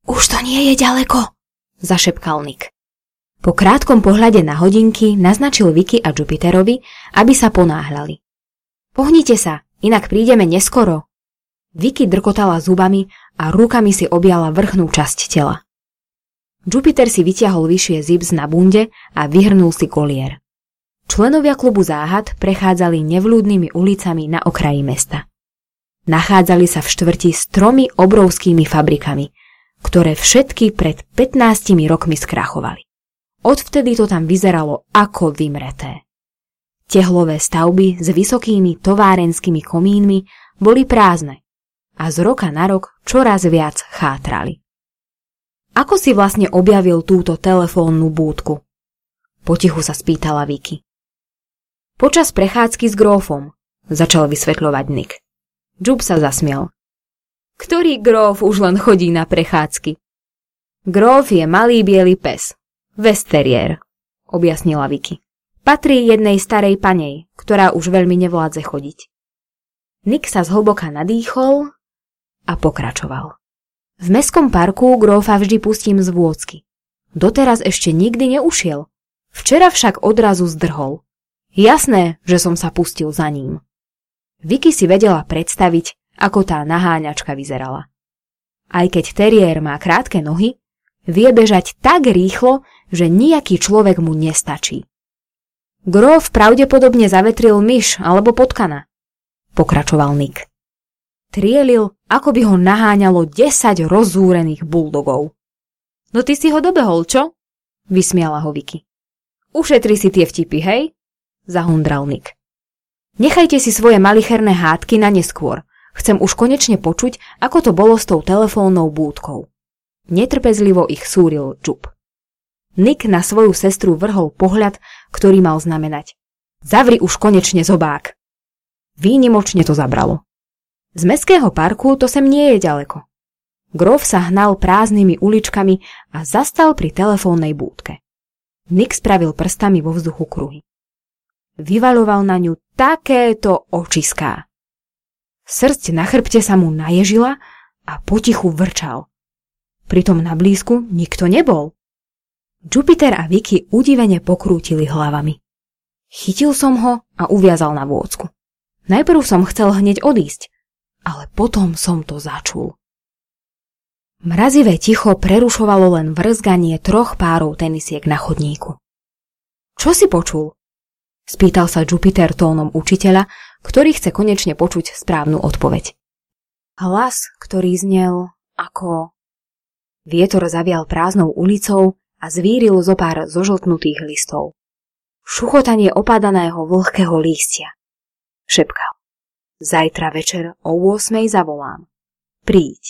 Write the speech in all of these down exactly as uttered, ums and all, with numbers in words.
Už to nie je ďaleko, zašepkal Nick. Po krátkom pohľade na hodinky naznačil Vicky a Jupiterovi, aby sa ponáhľali. Pohnite sa, inak prídeme neskoro. Vicky drkotala zubami a rukami si objala vrchnú časť tela. Jupiter si vyťahol vyššie zips na bunde a vyhrnul si kolier. Členovia klubu záhad prechádzali nevľúdnymi ulicami na okraji mesta. Nachádzali sa v štvrti s tromi obrovskými fabrikami, ktoré všetky pred pätnástimi rokmi skrachovali. Odvtedy to tam vyzeralo ako vymreté. Tehlové stavby s vysokými továrenskými komínmi boli prázdne a z roka na rok čoraz viac chátrali. Ako si vlastne objavil túto telefónnu búdku? Potichu sa spýtala Vicky. Počas prechádzky s grófom, začal vysvetľovať Nick. Jup sa zasmial. Ktorý gróf už len chodí na prechádzky? Gróf je malý biely pes, Westerier, objasnila Vicky. Patrí jednej starej panej, ktorá už veľmi nevládze chodiť. Nick sa zhlboka nadýchol a pokračoval. V mestskom parku grófa vždy pustím z vôdzky. Doteraz ešte nikdy neušiel. Včera však odrazu zdrhol. Jasné, že som sa pustil za ním. Vicky si vedela predstaviť, ako tá naháňačka vyzerala. Aj keď teriér má krátke nohy, vie bežať tak rýchlo, že nejaký človek mu nestačí. Gróf pravdepodobne zavetril myš alebo potkana, pokračoval Nick. Trielil, ako by ho naháňalo desať rozzúrených buldogov. No ty si ho dobehol, čo? Vysmiala ho Vicky. Ušetri si tie vtipy, hej? Zahundral Nick. Nechajte si svoje malicherné hádky na neskôr. Chcem už konečne počuť, ako to bolo s tou telefónnou búdkou. Netrpezlivo ich súril Jup. Nick na svoju sestru vrhol pohľad, ktorý mal znamenať: Zavri už konečne zobák. Výnimočne to zabralo. Z mestského parku to sem nie je ďaleko. Gróf sa hnal prázdnymi uličkami a zastal pri telefónnej búdke. Nick spravil prstami vo vzduchu kruhy. Vyvaľoval na ňu takéto očiská. Srst na chrbte sa mu naježila a potichu vrčal. Pritom na blízku nikto nebol. Jupiter a Vicky udivene pokrútili hlavami. Chytil som ho a uviazal na vôdzku. Najprv som chcel hneď odísť, ale potom som to začul. Mrazivé ticho prerušovalo len vrzganie troch párov tenisiek na chodníku. Čo si počul? Spýtal sa Jupiter tónom učiteľa, ktorý chce konečne počuť správnu odpoveď. Hlas, ktorý znel ako... Vietor zavial prázdnou ulicou a zvíril zo pár zožltnutých listov. Šuchotanie opadaného vlhkého lístia. Šepkal. Zajtra večer o ôsmej zavolám. Príď.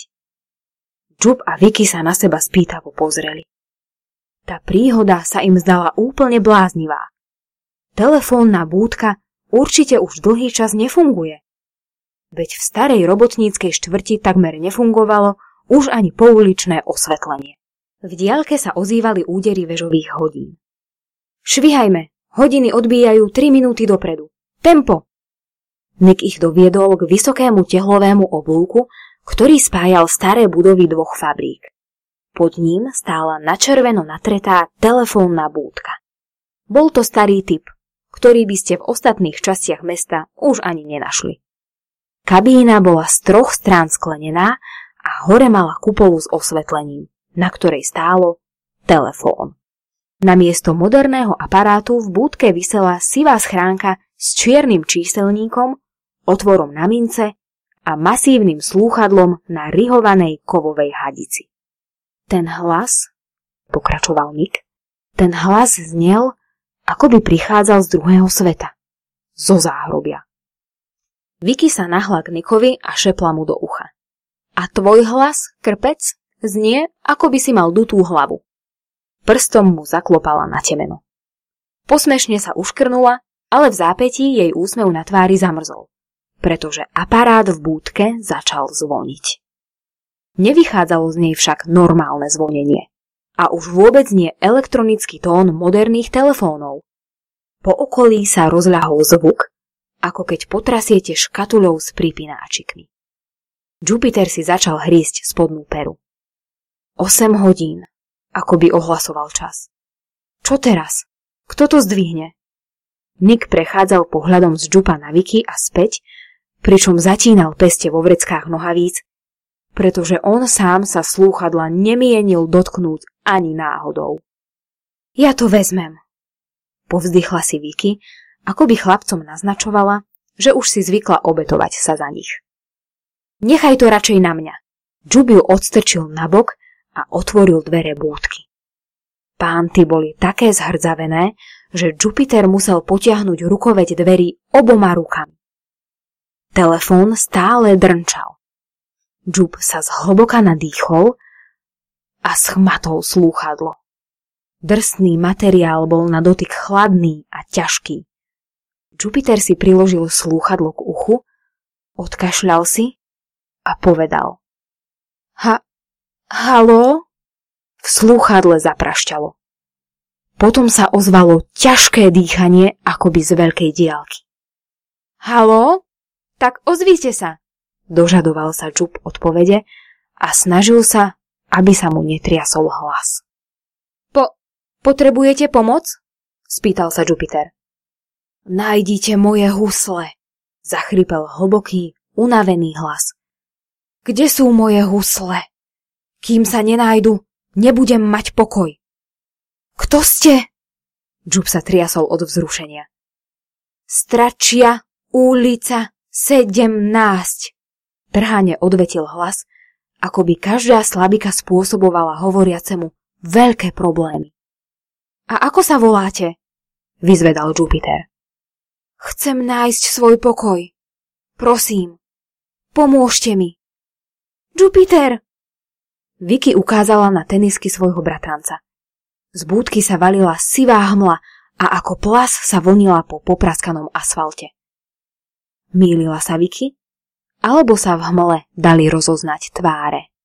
Jup a Vicky sa na seba spýtavo pozreli. Tá príhoda sa im zdala úplne bláznivá. Telefónna búdka určite už dlhý čas nefunguje. Veď v starej robotníckej štvrti takmer nefungovalo už ani pouličné osvetlenie. V diaľke sa ozývali údery vežových hodín. Švihajme, hodiny odbíjajú tri minúty dopredu. Tempo! Nick ich doviedol k vysokému tehlovému oblúku, ktorý spájal staré budovy dvoch fabrík. Pod ním stála načerveno natretá telefónna búdka. Bol to starý typ, ktorý by ste v ostatných častiach mesta už ani nenašli. Kabína bola z troch strán sklenená a hore mala kupolu s osvetlením, na ktorej stálo telefón. Namiesto moderného aparátu v búdke visela sivá schránka s čiernym číselníkom, otvorom na mince a masívnym slúchadlom na rihovanej kovovej hadici. Ten hlas, pokračoval Nick, ten hlas znel, ako by prichádzal z druhého sveta. Zo záhrobia. Vicky sa nahla k Nickovi a šepla mu do ucha. A tvoj hlas, krpec, znie, ako by si mal dutú hlavu. Prstom mu zaklopala na temeno. Posmešne sa uškrnula, ale v zápätí jej úsmev na tvári zamrzol, pretože aparát v búdke začal zvoniť. Nevychádzalo z nej však normálne zvonenie. A už vôbec nie elektronický tón moderných telefónov. Po okolí sa rozľahol zvuk, ako keď potrasiete škatuľou s pripináčikmi. Jupiter si začal hrísť spodnú peru. Osem hodín, ako by ohlasoval čas. Čo teraz? Kto to zdvihne? Nick prechádzal pohľadom z Jupa na Vicky a späť, pričom zatínal peste vo vreckách nohavíc, pretože on sám sa slúchadla nemienil dotknúť ani náhodou. Ja to vezmem, povzdychla si Vicky, ako by chlapcom naznačovala, že už si zvykla obetovať sa za nich. Nechaj to radšej na mňa. Jup ju odstrčil nabok a otvoril dvere búdky. Pánty boli také zhrdzavené, že Jupiter musel potiahnuť rukoveď dverí oboma rukami. Telefón stále drnčal. Jup sa zhlboka nadýchol a schmatol slúchadlo. Drsný materiál bol na dotyk chladný a ťažký. Jupiter si priložil slúchadlo k uchu, odkašľal si a povedal: Ha, haló? V slúchadle zaprašťalo. Potom sa ozvalo ťažké dýchanie, akoby z veľkej diaľky. Haló? Tak ozvíte sa, dožadoval sa Jup odpovede a snažil sa, aby sa mu netriasol hlas. Po, potrebujete pomoc? Spýtal sa Jupiter. Nájdite moje husle, zachripel hlboký, unavený hlas. Kde sú moje husle? Kým sa nenájdu, nebudem mať pokoj. Kto ste? Jup sa triasol od vzrušenia. Stračia ulica sedemnásť. Trhane odvetil hlas, ako by každá slabika spôsobovala hovoriacemu veľké problémy. A ako sa voláte? Vyzvedal Jupiter. Chcem nájsť svoj pokoj. Prosím, pomôžte mi. Jupiter! Vicky ukázala na tenisky svojho bratranca. Z búdky sa valila sivá hmla a ako plas sa vlnila po popraskanom asfalte. Mýlila sa Vicky? Alebo sa v hmle dali rozoznať tváre?